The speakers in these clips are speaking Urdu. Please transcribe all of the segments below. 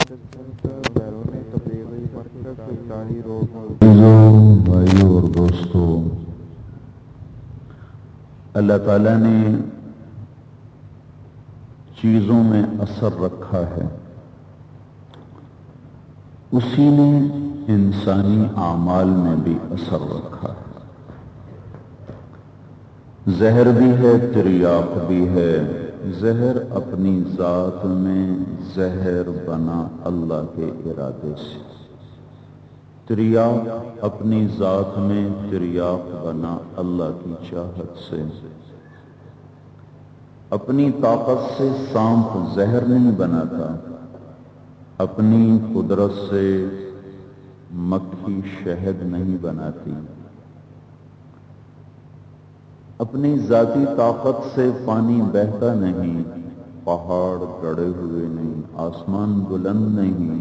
بیرون تبلیغی مرکز شاہی روڈ بھائیو اور دوستو، اللہ تعالیٰ نے چیزوں میں اثر رکھا ہے، اسی نے انسانی اعمال میں بھی اثر رکھا ہے۔ زہر بھی ہے، تریاق بھی ہے۔ زہر اپنی ذات میں زہر بنا اللہ کے ارادے سے، تریاق اپنی ذات میں تریاق بنا اللہ کی چاہت سے۔ اپنی طاقت سے سانپ زہر نہیں بناتا، اپنی قدرت سے مکھی شہد نہیں بناتی، اپنی ذاتی طاقت سے پانی بہتا نہیں، پہاڑ گڑے ہوئے نہیں، آسمان بلند نہیں،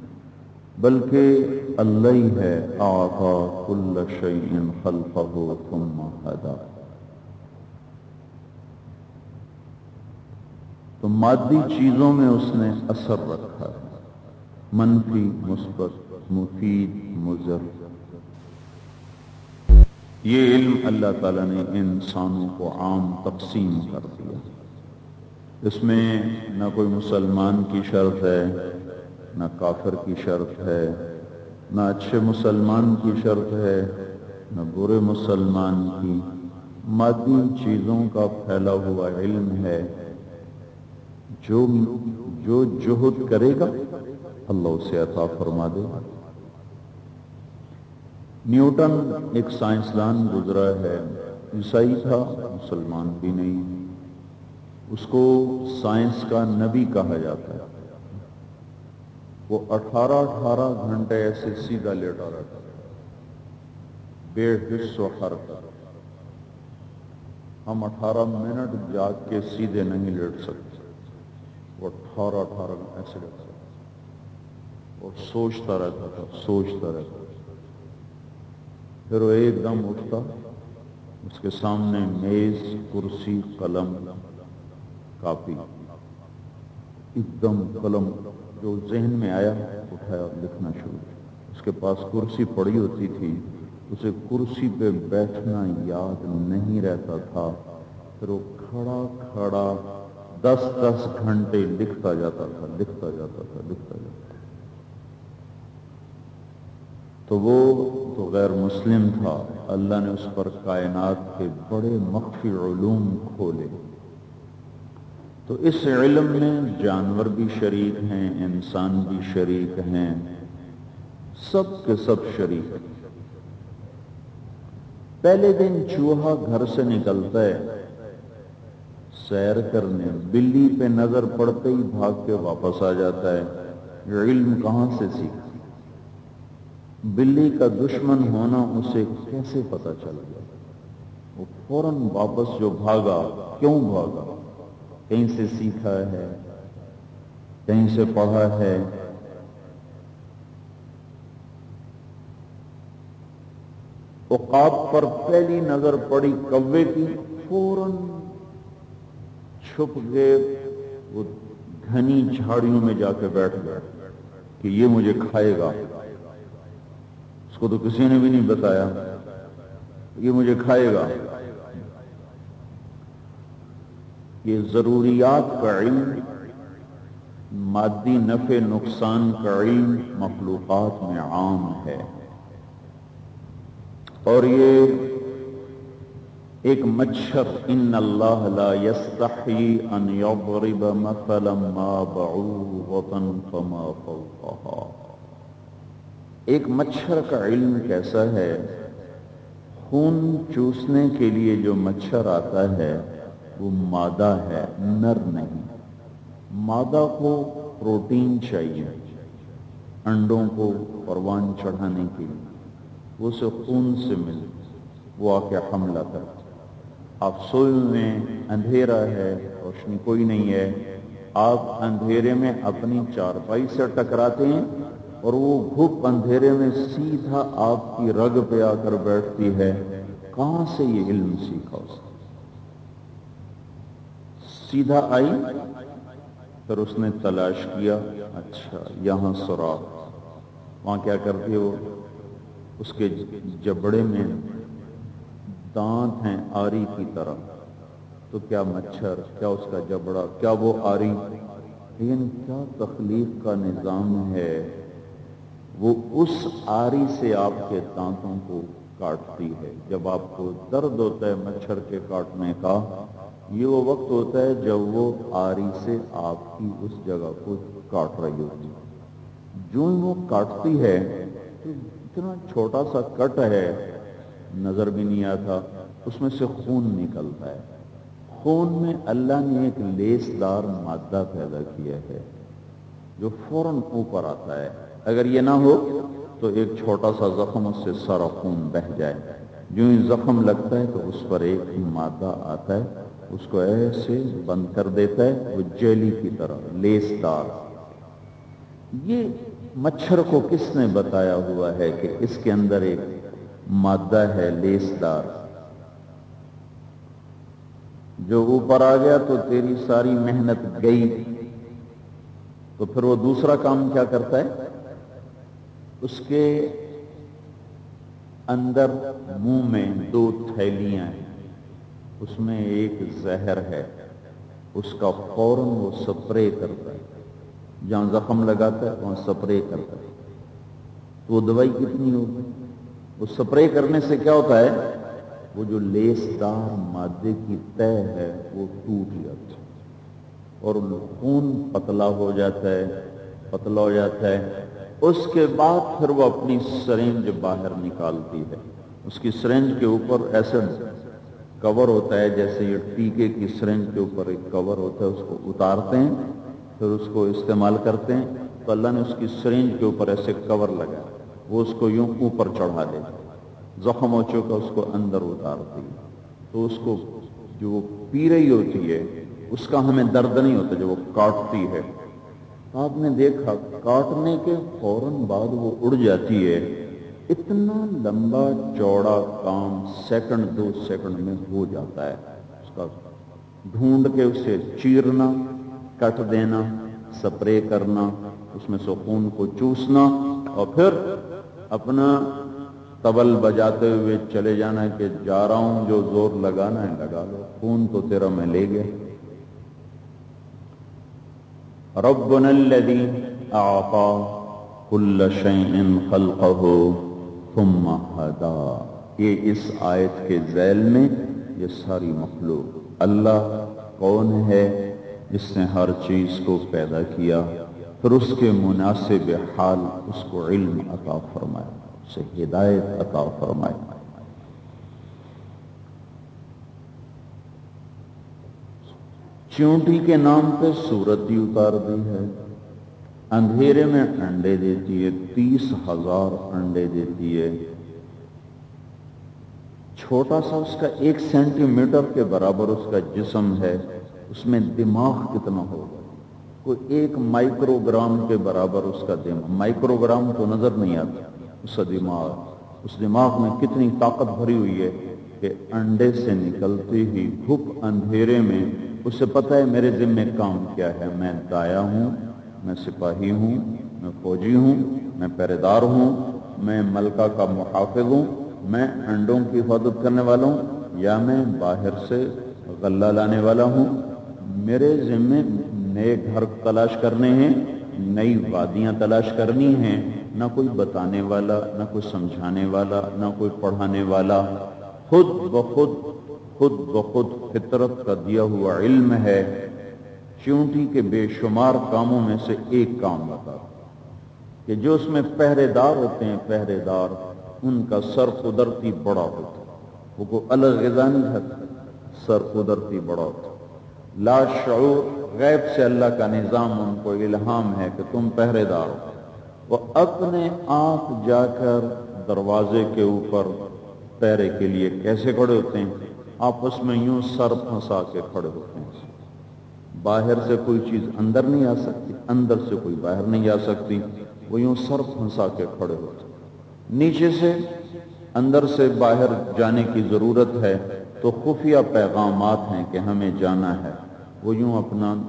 بلکہ اللہ ہی ہے اعطى كل شيء خلقه ثم هدى۔ تو مادی چیزوں میں اس نے اثر رکھا ہے، منفی، مثبت، مفید، مضر۔ یہ علم اللہ تعالیٰ نے انسانوں کو عام تقسیم کر دیا، اس میں نہ کوئی مسلمان کی شرط ہے، نہ کافر کی شرط ہے، نہ اچھے مسلمان کی شرط ہے، نہ برے مسلمان کی۔ مادی چیزوں کا پھیلا ہوا علم ہے، جو جہد کرے گا اللہ اسے عطا فرما دے گا۔ نیوٹن ایک سائنسدان گزرا ہے، عیسائی تھا، مسلمان بھی نہیں، اس کو سائنس کا نبی کہا جاتا ہے۔ وہ 18 گھنٹے ایسے سیدھا لیٹا رہتا ہے، بے حس و حرکت۔ ہم 18 منٹ جاگ کے سیدھے نہیں لیٹ سکتے، وہ 18 ایسے لیٹا رہتا اور سوچتا رہتا تھا۔ پھر وہ ایک دم اٹھتا، اس کے سامنے میز، کرسی، قلم، کاپی، ایک دم قلم جو ذہن میں آیا اٹھایا اور لکھنا شروع کیا۔ اس کے پاس کرسی پڑی ہوتی تھی، اسے کرسی پہ بیٹھنا یاد نہیں رہتا تھا، پھر وہ کھڑا 10 گھنٹے لکھتا جاتا تھا۔ تو وہ تو غیر مسلم تھا، اللہ نے اس پر کائنات کے بڑے مخفی علوم کھولے۔ تو اس علم میں جانور بھی شریک ہیں، انسان بھی شریک ہیں، سب کے سب شریک ہیں۔ پہلے دن چوہا گھر سے نکلتا ہے سیر کرنے، بلی پہ نظر پڑتے ہی بھاگ کے واپس آ جاتا ہے۔ یہ علم کہاں سے سیکھا؟ بلی کا دشمن ہونا اسے کیسے پتا چل گیا؟ وہ فوراً واپس جو بھاگا، کیوں بھاگا؟ کہیں سے سیکھا ہے، کہیں سے پڑھا ہے۔ عقاب پر پہلی نظر پڑی کوے کی، فوراً چھپ گئے، وہ گھنی جھاڑیوں میں جا کے بیٹھ گئے کہ یہ مجھے کھائے گا۔ اس کو تو کسی نے بھی نہیں بتایا یہ مجھے کھائے گا۔ یہ ضروریات کا علم، مادی نفع نقصان کا علم مخلوقات میں عام ہے، اور یہ ایک مچھر، ان اللہ لا یستحیی ان یضرب مثلا ما بعوضۃ فما فوقها، ایک مچھر کا علم کیسا ہے؟ خون چوسنے کے لیے جو مچھر آتا ہے وہ مادہ ہے، نر نہیں۔ مادہ کو پروٹین چاہیے انڈوں کو پروان چڑھانے کے لیے، وہ اسے خون سے ملے، وہ آ کے حملہ کرتا۔ آپ سوئے میں اندھیرا ہے، روشنی کوئی نہیں ہے، آپ اندھیرے میں اپنی چارپائی سے ٹکراتے ہیں اور وہ گھپ اندھیرے میں سیدھا آپ کی رگ پہ آ کر بیٹھتی ہے۔ کہاں سے یہ علم سیکھا اس نے؟ سیدھا آئی پھر اس نے تلاش کیا، اچھا یہاں سوراخ، وہاں کیا کرتی ہے وہ، اس کے جبڑے میں دانت ہیں آری کی طرح، تو کیا مچھر، کیا اس کا جبڑا، کیا وہ آری، لیکن کیا تخلیق کا نظام ہے، وہ اس آری سے آپ کے دانتوں کو کاٹتی ہے۔ جب آپ کو درد ہوتا ہے مچھر کے کاٹنے کا، یہ وہ وقت ہوتا ہے جب وہ آری سے آپ کی اس جگہ کو کاٹ رہی ہوتی ہے۔ جو وہ کاٹتی ہے تو اتنا چھوٹا سا کٹ ہے، نظر بھی نہیں آتا، اس میں سے خون نکلتا ہے۔ خون میں اللہ نے ایک لیس دار مادہ پیدا کیا ہے جو فوراً اوپر آتا ہے، اگر یہ نہ ہو تو ایک چھوٹا سا زخم، اس سے سارا خون بہہ جائے۔ جو ہی زخم لگتا ہے تو اس پر ایک مادہ آتا ہے، اس کو ایسے بند کر دیتا ہے، وہ جیلی کی طرح لیس دار۔ یہ مچھر کو کس نے بتایا ہوا ہے کہ اس کے اندر ایک مادہ ہے لیس دار؟ جو اوپر آ گیا تو تیری ساری محنت گئی۔ تو پھر وہ دوسرا کام کیا کرتا ہے، اس کے اندر منہ میں 2 تھیلیاں ہیں، اس میں ایک زہر ہے، اس کا فوراً وہ سپرے کرتا ہے، جہاں زخم لگاتا ہے وہاں سپرے کرتا ہے۔ تو وہ دوائی کتنی ہوگی؟ وہ سپرے کرنے سے کیا ہوتا ہے، وہ جو لیس دار مادے کی تہ ہے وہ ٹوٹ جاتی ہے اور خون پتلا ہو جاتا ہے، پتلا ہو جاتا ہے۔ اس کے بعد پھر وہ اپنی سرنج باہر نکالتی ہے۔ اس کی سرنج کے اوپر ایسا کور ہوتا ہے، جیسے یہ ٹیکے کی سرنج کے اوپر ایک کور ہوتا ہے، اس کو اتارتے ہیں پھر اس کو استعمال کرتے ہیں۔ تو اللہ نے اس کی سرنج کے اوپر ایسے کور لگا، وہ اس کو یوں اوپر چڑھا دیتا ہے، زخم ہو چکا اس کو اندر اتارتی ہے، تو اس کو جو وہ پی رہی ہوتی ہے اس کا ہمیں درد نہیں ہوتا جب وہ کاٹتی ہے۔ آپ نے دیکھا کاٹنے کے فوراً بعد وہ اڑ جاتی ہے۔ اتنا لمبا چوڑا کام سیکنڈ 2 سیکنڈ میں ہو جاتا ہے، اس کا ڈھونڈ کے اسے چیرنا، کٹ دینا، سپرے کرنا، اس میں سے خون کو چوسنا، اور پھر اپنا طبل بجاتے ہوئے چلے جانا ہے کہ جا رہا ہوں، جو زور لگانا ہے لگا لو، خون تو تیرا میں لے گیا۔ ربنا الذي اعطى كل شيء خلقه ثم هدى، یہ اس آیت کے ذیل میں یہ ساری مخلوق، اللہ کون ہے جس نے ہر چیز کو پیدا کیا، پھر اس کے مناسب حال اس کو علم عطا فرمائے، اسے ہدایت عطا فرمائے۔ چیونٹی کے نام پہ سورت بھی اتار دی ہے، اندھیرے میں انڈے دیتی ہے، 30,000 انڈے دیتی ہے، چھوٹا سا اس کا 1 سینٹی میٹر کے برابر اس کا جسم ہے، اس میں دماغ کتنا ہوگا، کوئی 1 مائکرو گرام کے برابر اس کا دماغ، مائکرو گرام تو نظر نہیں آتا، اس کا دماغ، اس دماغ میں کتنی طاقت بھری ہوئی ہے کہ انڈے سے نکلتے ہی گھپ اندھیرے میں اسے پتہ ہے میرے ذمہ کام کیا ہے، میں دایا ہوں، میں سپاہی ہوں، میں فوجی ہوں، میں پہرے دار ہوں، میں ملکہ کا محافظ ہوں، میں انڈوں کی حفاظت کرنے والا ہوں، یا میں باہر سے غلہ لانے والا ہوں، میرے ذمہ نئے گھر تلاش کرنے ہیں، نئی وادیاں تلاش کرنی ہیں، نہ کوئی بتانے والا، نہ کوئی سمجھانے والا، نہ کوئی پڑھانے والا، خود بخود فطرت کا دیا ہوا علم ہے۔ چیونٹی کے بے شمار کاموں میں سے ایک کام بتا کہ جو اس میں پہرے دار ہوتے ہیں، پہرے دار، ان کا سر قدرتی بڑا ہوتا ہے، وہ کوئی الگ غذا نہیں کھاتا، سر قدرتی بڑا ہوتا ہے، لا شعور غیب سے اللہ کا نظام ان کو الہام ہے کہ تم پہرے دار ہو، وہ اپنے آپ جا کر دروازے کے اوپر پہرے کے لیے کیسے کھڑے ہوتے ہیں، آپس میں یوں سر پھنسا کے کھڑے ہوتے ہیں، باہر سے کوئی چیز اندر نہیں آ سکتی، اندر سے کوئی باہر نہیں آ سکتی، وہ یوں سر پھنسا کے کھڑے ہوتے ہیں۔ نیچے سے اندر سے باہر جانے کی ضرورت ہے تو خفیہ پیغامات ہیں کہ ہمیں جانا ہے، وہ یوں اپنا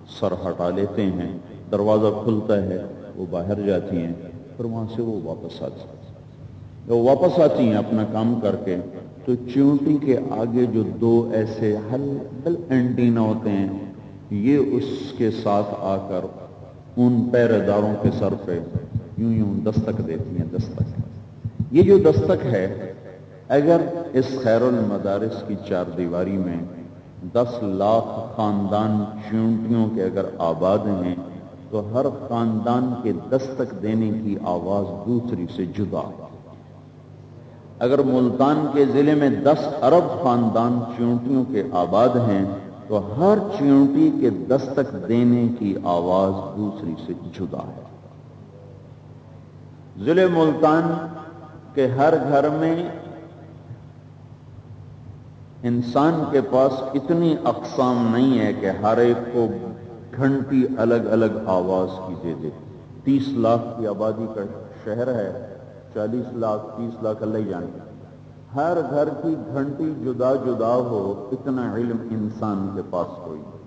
سر ہٹا لیتے ہیں، دروازہ کھلتا ہے، وہ باہر جاتی ہیں، پھر وہاں سے وہ واپس آتی ہیں۔ وہ واپس آتی ہیں اپنا کام کر کے، تو چیونٹی کے آگے جو دو ایسے ہلکے اینٹینا ہوتے ہیں، یہ اس کے ساتھ آ کر ان پہرے داروں کے سر پہ یوں یوں دستک دیتی ہیں۔ دستک، یہ جو دستک ہے، اگر اس خیر المدارس کی چار دیواری میں 10 لاکھ خاندان چیونٹیوں کے اگر آباد ہیں تو ہر خاندان کے دستک دینے کی آواز دوسری سے جدا ہے۔ اگر ملتان کے ضلع میں 10 ارب خاندان چیونٹیوں کے آباد ہیں تو ہر چیونٹی کے دستک دینے کی آواز دوسری سے جدا ہے۔ ضلع ملتان کے ہر گھر میں انسان کے پاس اتنی اقسام نہیں ہے کہ ہر ایک کو گھنٹی الگ الگ آواز کی دے دے۔ 30 لاکھ کی آبادی کا شہر ہے، 40 لاکھ 30 لاکھ اللہ ہی جانے، ہر گھر کی گھنٹی جدا جدا ہو، اتنا علم انسان کے پاس کوئی نہیں۔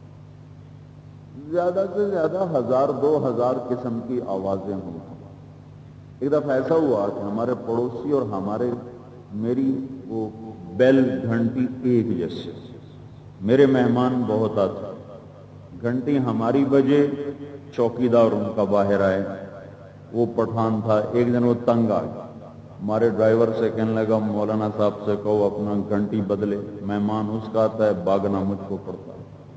زیادہ سے زیادہ 1000-2000 قسم کی آوازیں ہوں۔ ایک دفعہ ایسا ہوا کہ ہمارے پڑوسی اور میری وہ بیل گھنٹی ایک جیسے، میرے مہمان بہت آتے، گھنٹی ہماری بجے، چوکیدار ان کا باہر آئے، وہ پٹھان تھا، ایک دن وہ تنگ آ گیا، ہمارے ڈرائیور سے کہنے لگا مولانا صاحب سے کہو اپنا گھنٹی بدلے، مہمان اس کا آتا ہے، بھاگنا مجھ کو پڑتا ہے۔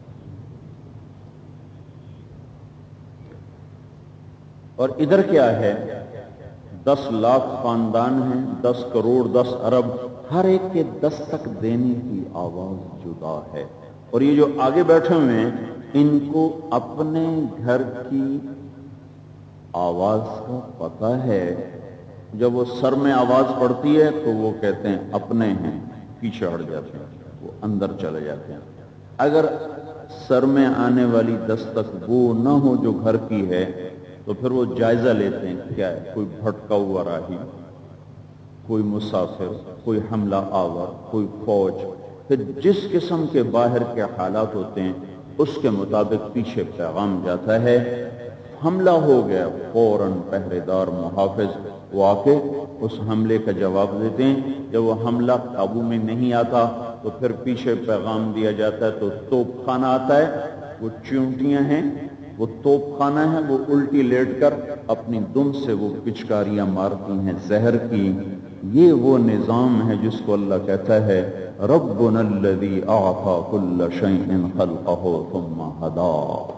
اور ادھر کیا ہے، 10 لاکھ خاندان ہیں، 10 کروڑ 10 ارب، ہر ایک کے دستک دینے کی آواز جدا ہے۔ اور یہ جو آگے بیٹھے ہوئے ہیں، ان کو اپنے گھر کی آواز کا پتہ ہے۔ جب وہ سر میں آواز پڑتی ہے تو وہ کہتے ہیں اپنے ہیں، پیچھے ہٹ جاتے ہیں، وہ اندر چلے جاتے ہیں۔ اگر سر میں آنے والی دستک وہ نہ ہو جو گھر کی ہے تو پھر وہ جائزہ لیتے ہیں، کیا ہے، کوئی بھٹکا ہوا راہی، کوئی مسافر، کوئی حملہ آور، کوئی فوج، پھر جس قسم کے باہر کے حالات ہوتے ہیں اس کے مطابق پیچھے پیغام جاتا ہے۔ حملہ ہو گیا، فوراً پہرے دار محافظ وہ آ کے اس حملے کا جواب دیتے ہیں۔ جب وہ حملہ قابو میں نہیں آتا تو پھر پیچھے پیغام دیا جاتا ہے، تو توپ خانہ آتا ہے، وہ چیونٹیاں ہیں، وہ توپ خانہ ہے، وہ الٹی لیٹ کر اپنی دم سے وہ پچکاریاں مارتی ہیں زہر کی۔ یہ وہ نظام ہے جس کو اللہ کہتا ہے ربنا الذی اعطى كل شيء خلقه ثم هدى۔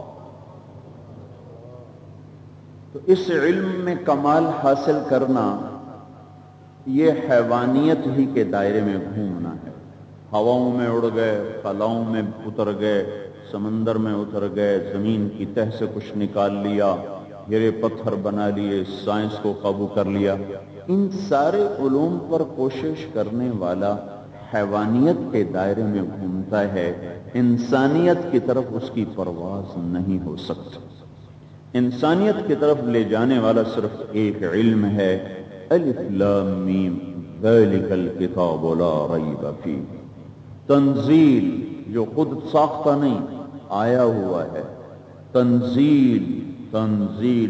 تو اس علم میں کمال حاصل کرنا یہ حیوانیت ہی کے دائرے میں گھومنا ہے۔ ہواؤں میں اڑ گئے، خلاؤں میں اتر گئے، سمندر میں اتر گئے، زمین کی تہ سے کچھ نکال لیا، گرے پتھر بنا لیے، سائنس کو قابو کر لیا۔ ان سارے علوم پر کوشش کرنے والا حیوانیت کے دائرے میں گھومتا ہے، انسانیت کی طرف اس کی پرواز نہیں ہو سکتی۔ انسانیت کی طرف لے جانے والا صرف ایک علم ہے، الف لام میم ذالک الکتاب لا ریب فیہ، تنزیل، جو خود ساختہ نہیں، آیا ہوا ہے، تنزیل، تنزیل،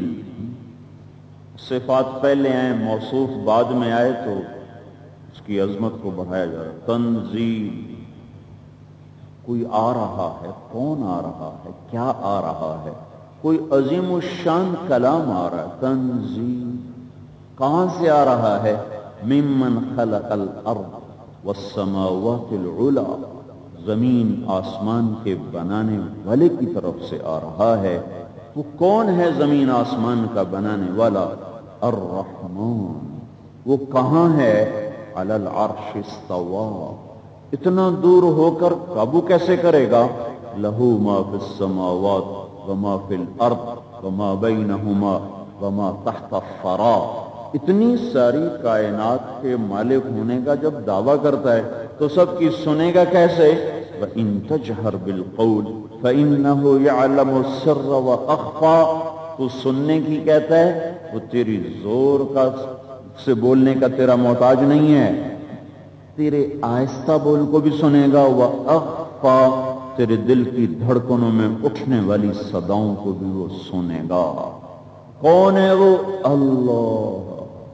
صفات پہلے آئے، موصوف بعد میں آئے تو اس کی عظمت کو بڑھایا جا رہا ہے۔ تنزیل، کوئی آ رہا ہے، کون آ رہا ہے، کیا آ رہا ہے، کوئی عظیم الشان کلام آ رہا ہے، تنزیل، کہاں سے آ رہا ہے، ممن خلق الارض والسماوات العلی، زمین آسمان کے بنانے والے کی طرف سے آ رہا ہے۔ وہ کون ہے زمین آسمان کا بنانے والا؟ الرحمن، وہ کہاں ہے؟ علی العرش استوى، اتنا دور ہو کر قابو کیسے کرے گا؟ لہو ما فی السماوات وما فی الارض وما بینہما وما تحت الثری، اتنی ساری کائنات کے مالک ہونے کا جب دعویٰ کرتا ہے تو سب کی سنے گا کیسے؟ وَإِن تَجْهَرْ بِالْقَوْلِ فَإِنَّهُ يَعْلَمُ السِّرَّ وَأَخْفَى، تو سننے کی کہتا ہے، وہ تیری زور کا سے بولنے کا تیرا محتاج نہیں ہے، تیرے آہستہ بول کو بھی سنے گا، وَأَخْفَى، تیرے دل کی دھڑکنوں میں اٹھنے والی صداؤں کو بھی وہ سنے گا۔ کون ہے وہ؟ اللہ۔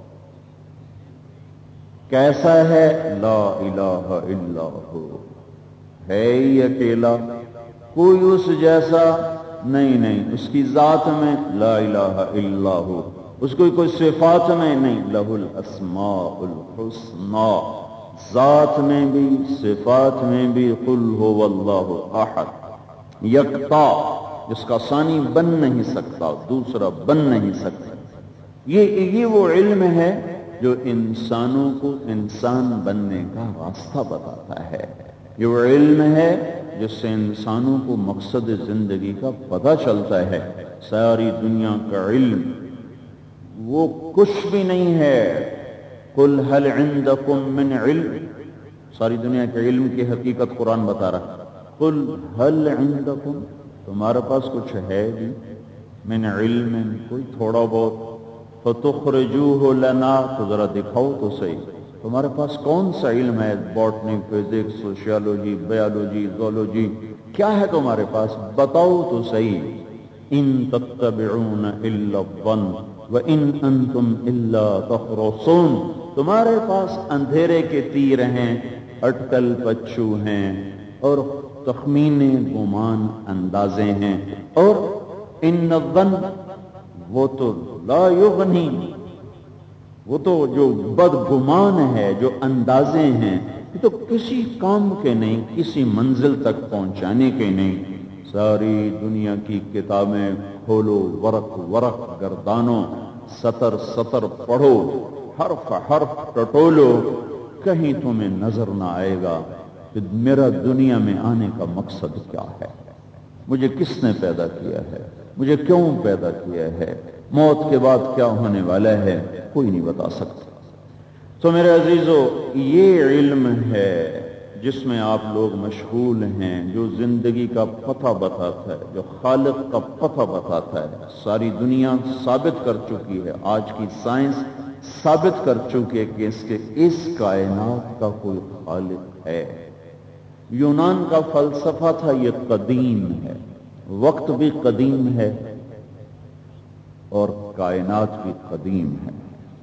کیسا ہے؟ لا الہ الا ہو، ہے ہی اکیلا، کوئی اس جیسا نہیں، اس کی ذات میں لا الہ الا ہو، اس کو کوئی صفات میں نہیں، لہ الاسماء الحسنی، ذات میں بھی صفات میں بھی، قل هو اللہ احد، یکتا، جس کا ثانی بن نہیں سکتا، دوسرا بن نہیں سکتا۔ یہ وہ علم ہے جو انسانوں کو انسان بننے کا راستہ بتاتا ہے، یہ وہ علم ہے جس سے انسانوں کو مقصد زندگی کا پتہ چلتا ہے۔ ساری دنیا کا علم وہ کچھ بھی نہیں ہے۔ قل هل عندکم من علم، ساری دنیا کے علم کی حقیقت قرآن بتا رہا ہے۔ قل هل عندکم، تمہارے پاس کچھ ہے بھی، من علم، کوئی تھوڑا بہت، فتخرجوہ لنا، تو ذرا دکھاؤ تو صحیح، تمہارے پاس کون سا علم ہے؟ Botany, physics, sociology, biology, zoology, کیا ہے تمہارے پاس؟ بتاؤ تو صحیح۔ ان تتبعون الا الظن وان انتم الا تخرصون، تمہارے پاس اندھیرے کے تیر ہیں، اٹکل پچو ہیں، اور تخمین گمان اندازے ہیں، اور ان الظن، وہ تو لا یغنی، وہ تو جو بدگمان ہے، جو اندازے ہیں، یہ تو کسی کام کے نہیں، کسی منزل تک پہنچانے کے نہیں۔ ساری دنیا کی کتابیں کھولو، ورق ورق گردانو، سطر سطر پڑھو، حرف حرف ٹٹولو، کہیں تمہیں نظر نہ آئے گا کہ میرا دنیا میں آنے کا مقصد کیا ہے، مجھے کس نے پیدا کیا ہے، مجھے کیوں پیدا کیا ہے، موت کے بعد کیا ہونے والا ہے، کوئی نہیں بتا سکتا۔ تو میرے عزیزو، یہ علم ہے جس میں آپ لوگ مشغول ہیں، جو زندگی کا پتہ بتاتا ہے، جو خالق کا پتہ بتاتا ہے۔ ساری دنیا ثابت کر چکی ہے، آج کی سائنس ثابت کر چکی ہے کہ اس کائنات کا کوئی خالق ہے۔ یونان کا فلسفہ تھا یہ قدیم ہے، وقت بھی قدیم ہے اور کائنات بھی قدیم ہے۔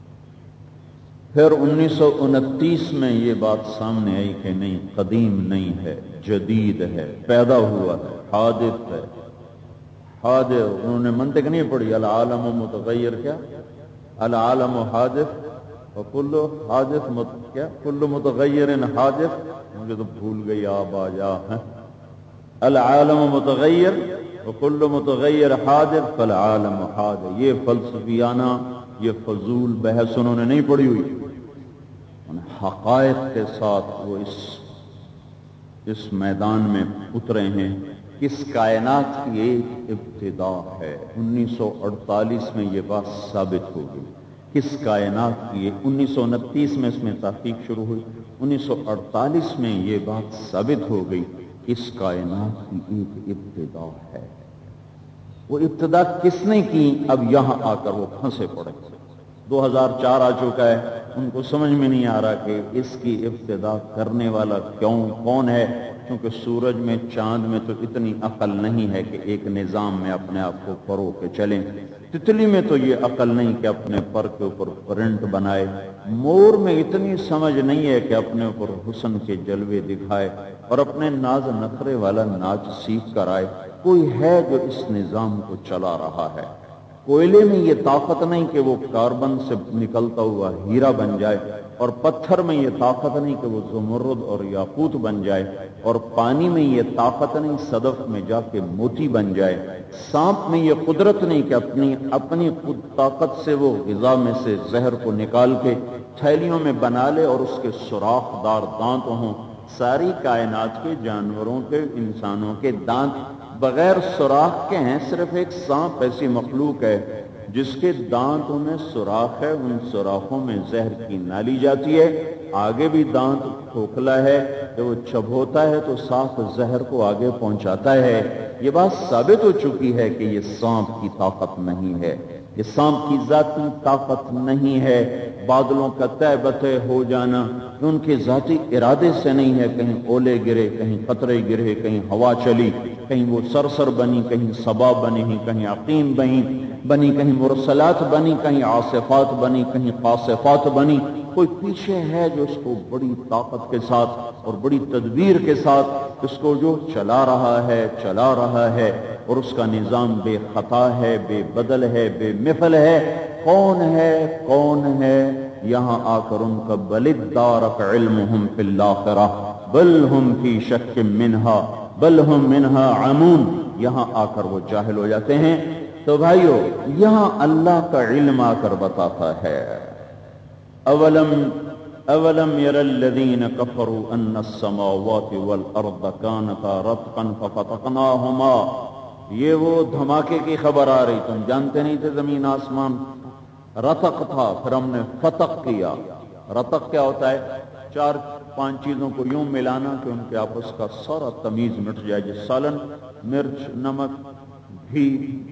پھر 1929 میں یہ بات سامنے آئی کہ نہیں، قدیم نہیں ہے، جدید ہے، پیدا ہوا ہے، حادث ہے، حادث۔ انہوں نے منطق نہیں پڑھی، العالم متغیر، کیا العالم حادث وکل حادث کیا کل متغیر حادث، مجھے تو بھول گئی، آپ آ جا، العالم متغیر وکل متغیر حادث فالعالم حادث۔ یہ فلسفیانہ، یہ فضول بحث انہوں نے نہیں پڑھی ہوئی، حقائق کے ساتھ وہ اس میدان میں اترے ہیں۔ اس کائنات کی ایک ابتدا ہے، 1948 میں یہ بات ثابت ہو گئی۔ اس کائنات کی 1929 میں اس میں تحقیق شروع ہوئی، 1948 میں یہ بات ثابت ہو گئی، اس کائنات کی ایک ابتدا ہے۔ وہ ابتدا کس نے کی؟ اب یہاں آ کر وہ پھنسے پڑے، 2004 آ چکا ہے، ان کو سمجھ میں نہیں آ رہا کہ اس کی ابتدا کرنے والا کون ہے، کیونکہ سورج میں، چاند میں تو اتنی عقل نہیں ہے کہ ایک نظام میں اپنے آپ کو پرو کے چلیں، تتلی میں تو یہ عقل نہیں کہ اپنے پر کے اوپر پرنٹ بنائے، مور میں اتنی سمجھ نہیں ہے کہ اپنے اوپر حسن کے جلوے دکھائے اور اپنے ناز نخرے والا ناچ سیکھ کر آئے۔ کوئی ہے جو اس نظام کو چلا رہا ہے۔ کوئلے میں یہ طاقت نہیں کہ وہ کاربن سے نکلتا ہوا ہیرا بن جائے، اور پتھر میں یہ طاقت نہیں کہ وہ زمرد اور یاقوت بن جائے، اور پانی میں یہ طاقت نہیں صدف میں جا کے موتی بن جائے، سانپ میں یہ قدرت نہیں کہ اپنی خود طاقت سے وہ غذا میں سے زہر کو نکال کے تھیلیوں میں بنا لے اور اس کے سوراخ دار دانت ہوں۔ ساری کائنات کے جانوروں کے، انسانوں کے دانت بغیر سوراخ کے ہیں، صرف ایک سانپ ایسی مخلوق ہے جس کے دانتوں میں سوراخ ہے، ان سوراخوں میں زہر کی نالی جاتی ہے، آگے بھی دانت کھوکھلا ہے، جب وہ چبھوتا ہے تو ساتھ زہر کو آگے پہنچاتا ہے۔ یہ بات ثابت ہو چکی ہے کہ یہ سانپ کی طاقت نہیں ہے، یہ سانپ کی ذاتی طاقت نہیں ہے، بادلوں کا تہ بتہ ہو جانا ان کے ذاتی ارادے سے نہیں ہے، کہیں اولے گرے، کہیں قطرے گرے، کہیں ہوا چلی، کہیں وہ سرسر بنی، کہیں صبا بنی، کہیں عقیم بنی، کہیں مرسلات بنی، کہیں عاصفات بنی، کہیں قاصفات بنی، کوئی پیچھے ہے جو اس کو بڑی طاقت کے ساتھ اور بڑی تدبیر کے ساتھ اس کو جو چلا رہا ہے اور اس کا نظام بے خطا ہے، بے بدل ہے، بے مثل ہے۔ کون ہے یہاں آ کر ان کا بل ادارک علمہم فی الآخرہ بل ہم فی شک منہا بل ہم منہا عمون، یہاں آ کر وہ جاہل ہو جاتے ہیں۔ تو بھائیو یہاں اللہ کا علم آ کر بتاتا ہے اولم یر الذین کفروا ان السماوات والارض کانتا رتقا ففتقناہما، یہ وہ دھماکے کی خبر آ رہی، تم جانتے نہیں تھے زمین آسمان رتق تھا، پھر ہم نے فتق کیا۔ رتق کیا ہوتا ہے؟ 4-5 چیزوں کو یوں ملانا کہ ان کے آپس کا سارا تمیز مٹ جائے، جیسے سالن، مرچ، نمک، گھی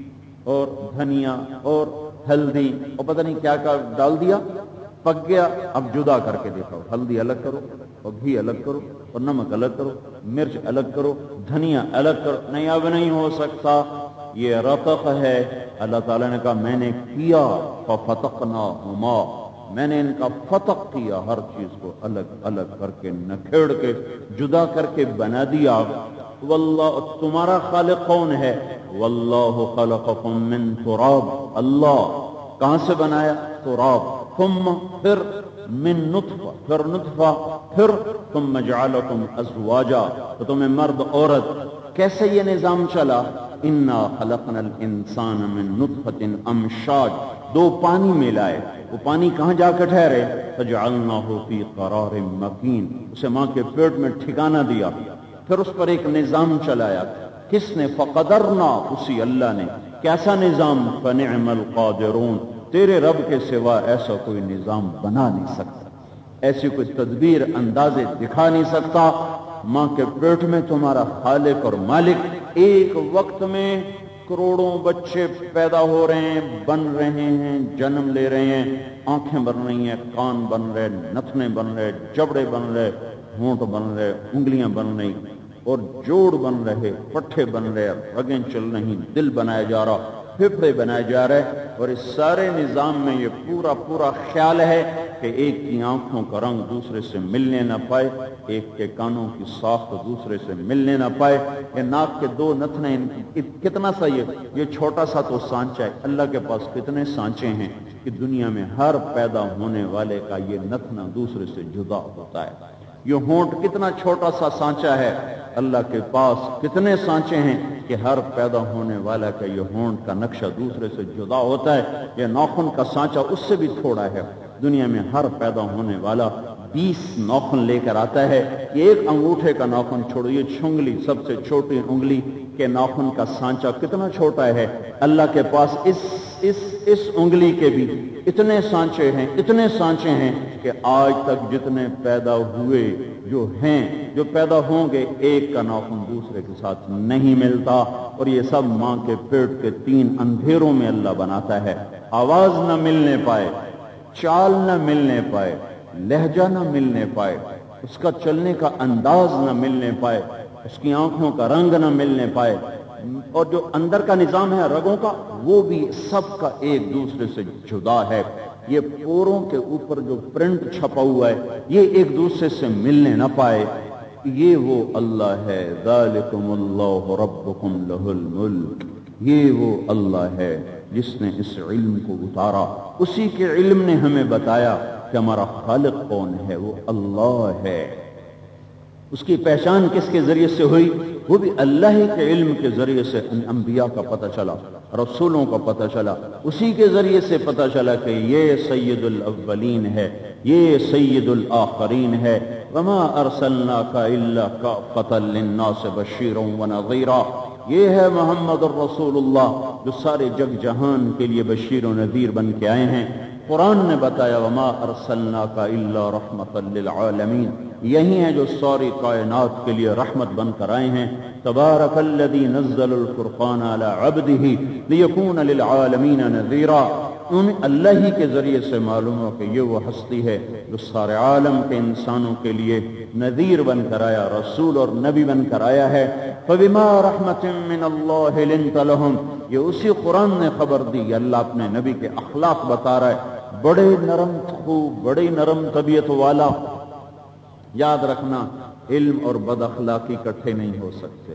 اور دھنیا اور ہلدی اور پتہ نہیں کیا کیا ڈال دیا، پک گیا، اب جدا کر کے دیکھو، ہلدی الگ کرو اور گھی الگ کرو اور نمک الگ کرو، مرچ الگ کرو، دھنیا الگ کرو، نہیں اب نہیں ہو سکتا، یہ رتق ہے۔ اللہ تعالیٰ نے کہا میں نے کیا ففتقناہما، میں نے ان کا فتق کیا، ہر چیز کو الگ الگ کر کے نکھیڑ کے جدا کر کے بنا دیا۔ واللہ، تمہارا خالق کون ہے؟ واللہ خلقکم من تراب، اللہ کہاں سے بنایا؟ تراب، ثم پھر من نطفہ، پھر نطفہ، پھر ثم جعلکم ازواجا، تو تمہیں مرد عورت۔ کیسے یہ نظام چلا؟ انا خلقنا الانسان من نطفۃ امشاج، 2 پانی ملائے، وہ پانی کہاں جا کے ٹھہرے؟ فجعلناہ فی قرار مکین، اسے ماں کے پیٹ میں ٹھکانہ دیا، پھر اس پر ایک نظام چلایا۔ کس نے؟ فقدرنا، اسی اللہ نے۔ کیسا نظام؟ فنعم القادرون، تیرے رب کے سوا ایسا کوئی نظام بنا نہیں سکتا، ایسی کوئی تدبیر اندازے دکھا نہیں سکتا۔ ماں کے پیٹ میں تمہارا خالق اور مالک ایک وقت میں کروڑوں بچے پیدا ہو رہے ہیں، بن رہے ہیں، جنم لے رہے ہیں، آنکھیں بن رہی ہیں، کان بن رہے، نتنے بن رہے، جبڑے بن رہے، ہونٹ بن رہے، انگلیاں بن رہی اور جوڑ بن رہے، پٹھے بن رہے، رگیں چل رہی، دل بنایا جا رہا، پھیپھڑے بنائے جا رہے، اور اس سارے نظام میں یہ پورا خیال ہے کہ ایک کی آنکھوں کا رنگ دوسرے سے ملنے نہ پائے، ایک کے کانوں کی ساخت دوسرے سے ملنے نہ پائے، یہ ناک کے 2 نتنے، کتنا سا یہ چھوٹا سا تو سانچہ ہے، اللہ کے پاس کتنے سانچے ہیں کہ دنیا میں ہر پیدا ہونے والے کا یہ نتنا دوسرے سے جدا ہوتا ہے۔ یہ ہونٹ کتنا چھوٹا سا سانچہ ہے، اللہ کے پاس کتنے سانچے ہیں کہ ہر پیدا ہونے والا کا یہ ہونٹ کا نقشہ دوسرے سے جدا ہوتا ہے۔ یہ ناخن کا سانچہ اس سے بھی تھوڑا ہے، دنیا میں ہر پیدا ہونے والا 20 ناخن لے کر آتا ہے، یہ ایک انگوٹھے کا ناخن چھوڑو، یہ چھنگلی سب سے چھوٹی انگلی کے ناخن کا سانچہ کتنا چھوٹا ہے، اللہ کے پاس اس انگلی کے بھی اتنے سانچے ہیں کہ آج تک جتنے پیدا ہوئے جو پیدا ہوں گے، ایک کا ناخن دوسرے کے ساتھ نہیں ملتا، اور یہ سب ماں کے پیٹ کے 3 اندھیروں میں اللہ بناتا ہے۔ آواز نہ ملنے پائے، چال نہ ملنے پائے، لہجہ نہ ملنے پائے، اس کا چلنے کا انداز نہ ملنے پائے، اس کی آنکھوں کا رنگ نہ ملنے پائے، اور جو اندر کا نظام ہے رگوں کا، وہ بھی سب کا ایک دوسرے سے جدا ہے۔ یہ پوروں کے اوپر جو پرنٹ چھپا ہوا ہے، یہ ایک دوسرے سے ملنے نہ پائے، یہ وہ اللہ ہے۔ ذالکم اللہ ربکم لہ الملک، یہ وہ اللہ ہے جس نے اس علم کو اتارا، اسی کے علم نے ہمیں بتایا کہ ہمارا خالق کون ہے، وہ اللہ ہے۔ اس کی پہچان کس کے ذریعے سے ہوئی؟ وہ بھی اللہ ہی کے علم کے ذریعے سے انبیاء کا پتہ چلا، رسولوں کا پتہ چلا، اسی کے ذریعے سے پتہ چلا کہ یہ سید الاولین ہے، یہ سید الآخرین ہے۔ وما ارسلناک الا کافۃ للناس بشیرا ونذیرا، یہ ہے محمد الرسول اللہ جو سارے جگ جہان کے لیے بشیر و نذیر بن کے آئے ہیں۔ قرآن نے بتایا وما ارسلناک الا رحمۃ للعالمین، یہی ہیں جو ساری کائنات کے لیے رحمت بن کر آئے ہیں۔ تبارک الذی نزل الفرقان علی عبدہ لیکون للعالمین نذیرا۔ ان اللہ ہی کے ذریعے سے معلوم ہو کہ یہ وہ ہستی ہے جو سارے عالم کے انسانوں کے لیے نذیر بن کر آیا، رسول اور نبی بن کر آیا ہے۔ فبما رحمت من اللہ لنت لہم، یہ اسی قرآن نے خبر دی۔ اللہ اپنے نبی کے اخلاق بتا رہا ہے، بڑے نرم خوب، بڑی نرم طبیعت والا۔ یاد رکھنا، علم اور بد اخلاقی اکٹھے نہیں ہو سکتے،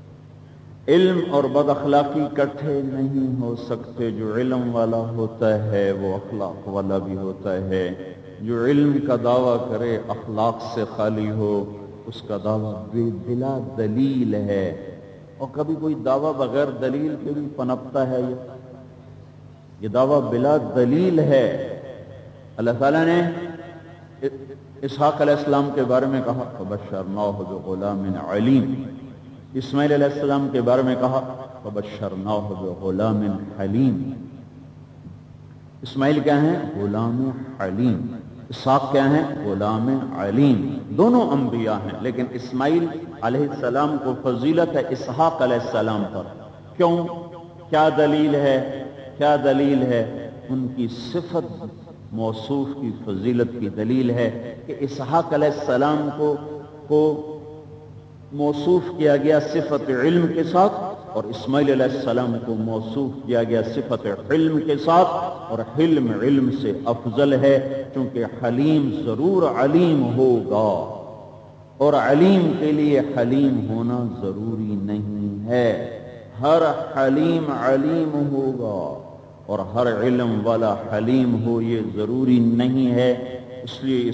علم اور بد اخلاقی اکٹھے نہیں ہو سکتے۔ جو علم والا ہوتا ہے وہ اخلاق والا بھی ہوتا ہے۔ جو علم کا دعویٰ کرے اخلاق سے خالی ہو، اس کا دعویٰ بلا دلیل ہے۔ اور کبھی کوئی دعویٰ بغیر دلیل کے بھی پنپتا ہے، یہ دعویٰ بلا دلیل ہے۔ اللہ تعالیٰ نے اسحاق علیہ السلام کے بارے میں کہا فبشرناہ بغلام علیم، اسماعیل علیہ السلام کے بارے میں کہا فبشرناہ بغلام حلیم۔ اسماعیل کیا ہیں؟ غلام حلیم۔ اسحاق کیا ہیں؟ غلام علیم۔ دونوں انبیاء ہیں، لیکن اسماعیل علیہ السلام کو فضیلت ہے اسحاق علیہ السلام پر۔ کیوں؟ کیا دلیل ہے؟ کیا دلیل ہے؟ ان کی صفت موصوف کی فضیلت کی دلیل ہے کہ اسحاق علیہ السلام کو موصوف کیا گیا صفت علم کے ساتھ، اور اسماعیل علیہ السلام کو موصوف کیا گیا صفت حلم کے ساتھ، اور حلم علم سے افضل ہے، چونکہ حلیم ضرور علیم ہوگا، اور علیم کے لیے حلیم ہونا ضروری نہیں ہے۔ ہر حلیم علیم ہوگا اور ہر علم والا حلیم ہو یہ ضروری نہیں ہے۔ اس لیے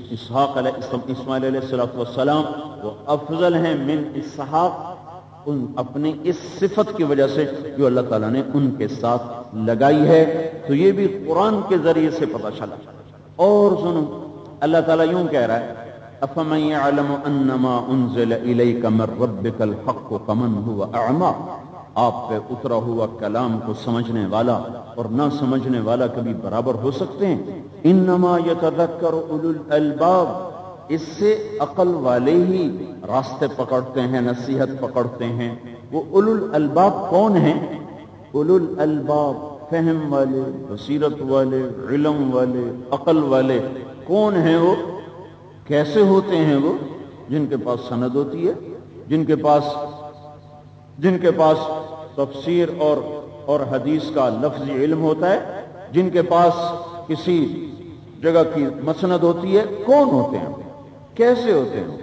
اسماعیل علیہ السلام وہ افضل ہیں من اسحاق، ان اپنی اس صفت کی وجہ سے جو اللہ تعالیٰ نے ان کے ساتھ لگائی ہے۔ تو یہ بھی قرآن کے ذریعے سے پتہ چلا۔ اور سنو، اللہ تعالیٰ یوں کہہ رہا ہے افمن یعلم انما انزل الیک من ربک الحق کمن هو اعمی، آپ پہ اترا ہوا کلام کو سمجھنے والا اور نہ سمجھنے والا کبھی برابر ہو سکتے ہیں؟ انما یتذکر اولو الالباب، اس سے عقل والے ہی راستے پکڑتے ہیں، نصیحت پکڑتے ہیں۔ وہ اولو الالباب کون ہیں؟ اولو الالباب فہم والے، بصیرت والے، علم والے، عقل والے کون ہیں؟ وہ کیسے ہوتے ہیں؟ وہ جن کے پاس سند ہوتی ہے، جن کے پاس تفسیر اور حدیث کا لفظی علم ہوتا ہے، جن کے پاس کسی جگہ کی مسند ہوتی ہے۔ کون ہوتے ہیں؟ کیسے ہوتے ہیں؟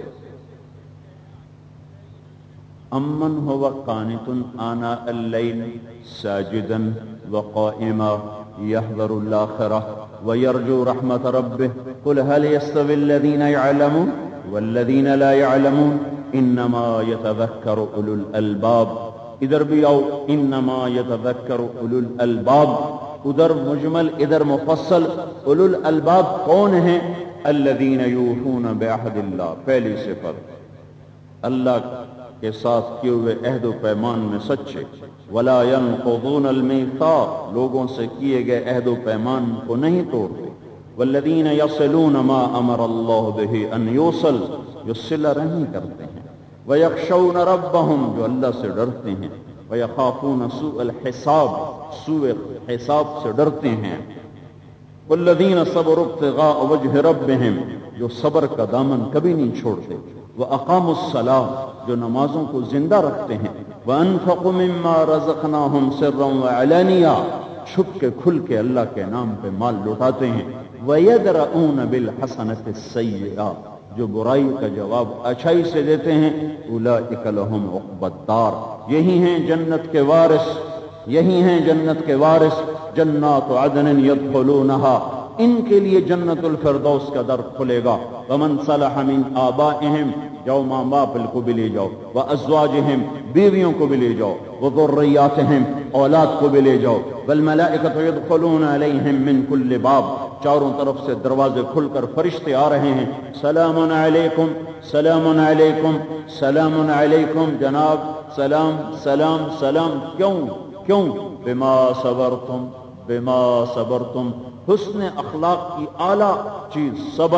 امن هو قانت آناء اللیل ساجدا وقائما يحذر الآخرة ويرجو رحمة ربه قل هل يستوي الذين يعلمون والذين لا يعلمون انما يتذكر اولو الالباب۔ ادھر بھی آؤ، انما يتذكر اولو الالباب، ادھر مجمل ادھر مفصل۔ اولو الالباب کون ہیں؟ الذين يوفون بعهد الله، پہلی صفت اللہ کے ساتھ کیے ہوئے عہد و پیمان میں سچے، ولا ينقضون الميثاق، لوگوں سے کیے گئے عہد و پیمان کو نہیں توڑتے، والذین یصلون ما امر اللہ به ان یوصل، جو صلہ رحمی کرتے ہیں، ویخشون ربهم، جو اللہ سے ڈرتے ہیں، ویخافون سوء الحساب، سوء حساب سے ڈرتے ہیں، والذین صبروا ابتغاء وجه ربهم، جو صبر کا دامن کبھی نہیں چھوڑتے، واقاموا الصلاة، جو نمازوں کو زندہ رکھتے ہیں، وانفقوا مما رزقناهم سرا وعلانیہ، چھپ کے کھل کے اللہ کے نام پہ مال لوٹاتے ہیں، وَيَدْرَؤُونَ بِالْحَسَنَةِ السَّيِّئَةِ، جو برائی کا جواب اچھائی سے دیتے ہیں، اولئک لہم عقبی الدار، یہی ہیں جنت کے وارث، یہی ہیں جنت کے وارث، جنات عدن يدخلونها، ان کے لیے جنت الفردوس کا در کھلے گا، ومن صلح من آبائہم، جاؤ ماں باپ کو بھی لے جاؤ، وازواجہم، بیویوں کو بھی لے جاؤ، وذریاتہم، اولاد کو بھی لے جاؤ، والملائکۃ یدخلون علیہم من کل باب، چاروں طرف سے دروازے کھل کر فرشتے آ رہے ہیں، سلام علیکم سلام علیکم سلام علیکم، جناب سلام سلام سلام، کیوں؟ بما صبرتم، بما صبرتم، حسن اخلاق کی اعلیٰ چیز صبر،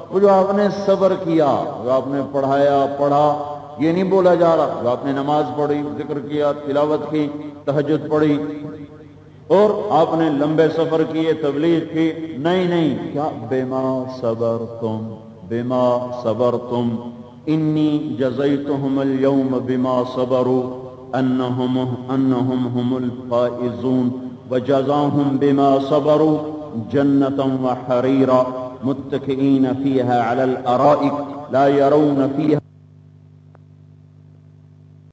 وہ جو آپ نے صبر کیا، جو آپ نے پڑھا، یہ نہیں بولا جا رہا جو آپ نے نماز پڑھی، ذکر کیا، تلاوت کی، تہجد پڑھی اور آپ نے لمبے سفر کیے، تبلیغ کی، نہیں، کیا بما صبرتم انی جزیتہم اليوم بما صبروا انہم هم الفائزون وجزاهم بما صبروا جنة وحريرا متكئين فيها على الارائك لا يرون فيها